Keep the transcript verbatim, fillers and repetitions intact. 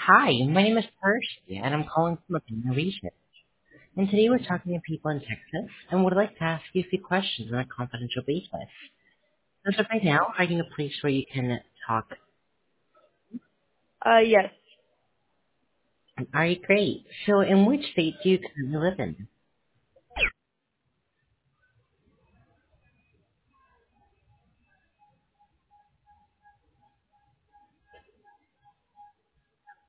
Hi, my name is Percy, and I'm calling from a region. And today we're talking to people in Texas, and would like to ask you a few questions on a confidential basis. As of right now, are you in a place where you can talk? Uh, yes. Are you great? So, in which state do you currently live in?